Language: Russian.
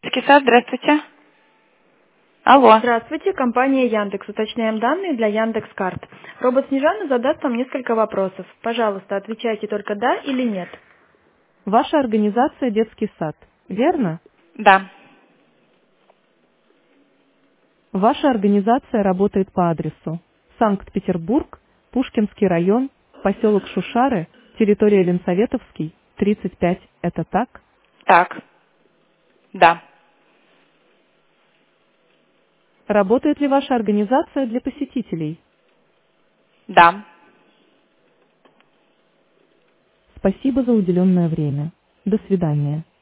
Детский сад, здравствуйте. Алло. Здравствуйте, компания Яндекс. Уточняем данные для Яндекс.Карт. Робот Снежана задаст вам несколько вопросов. Пожалуйста, отвечайте только да или нет. Ваша организация «Детский сад», верно? Да. Ваша организация работает по адресу Санкт-Петербург, Пушкинский район, поселок Шушары, территория Ленсоветовский, 35. Это так? Так. Да. Работает ли ваша организация для посетителей? Да. Спасибо за уделенное время. До свидания.